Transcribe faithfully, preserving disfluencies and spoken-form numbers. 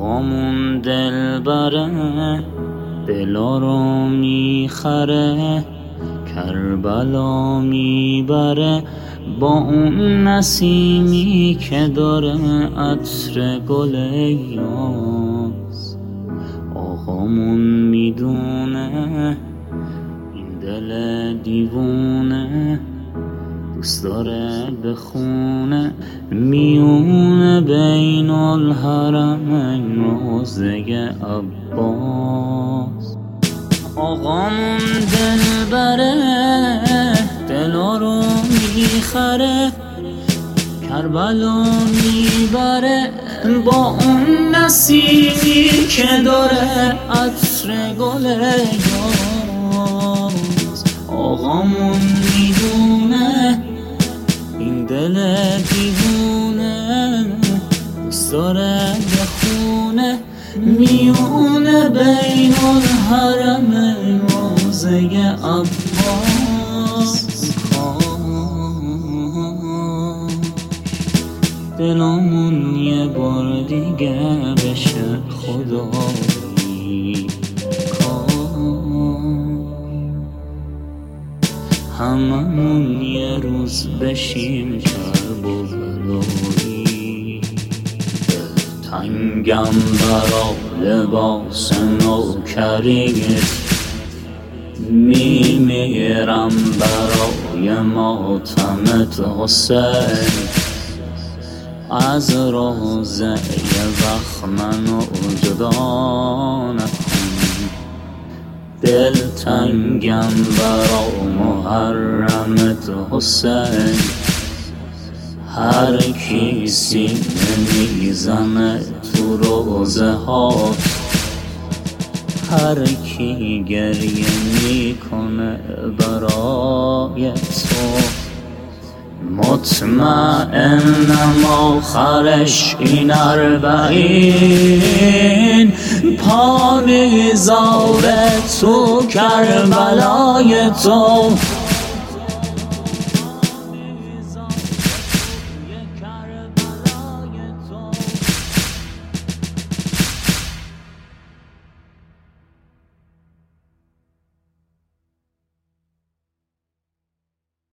آقامون دلبره، دلا رو میخره، کربلا میبره با اون نسیمی که داره عطر گل یاس. آقامون میدونه این دل دیوونه دوست داره بخونه میونه بین الحرمین روضه عباس. آقامون دلبره، دلا رو میخره، کربلا میبره با اون نسیمی که داره عطر گل یاس. آقامون میدونه این دل دیوونه دوست داره بخونه میونه بین الحرمین روضه عباس. دلمون یه بار دیگه بشه خدایی، هممون یه روز بشیم کرب و بلایی. تنگم برا لباس نوکریت، میمیرم برای ماتمت حسین. از روزه یه وقت منو جدا نکن، دل تنگم برا محرمت حسین. هر کی سینه میزنه تو روزه ها، هر کی گریه میکنه برای تو، مطمئنم آخرش این اربعین پا میذاره تو کربلای تو.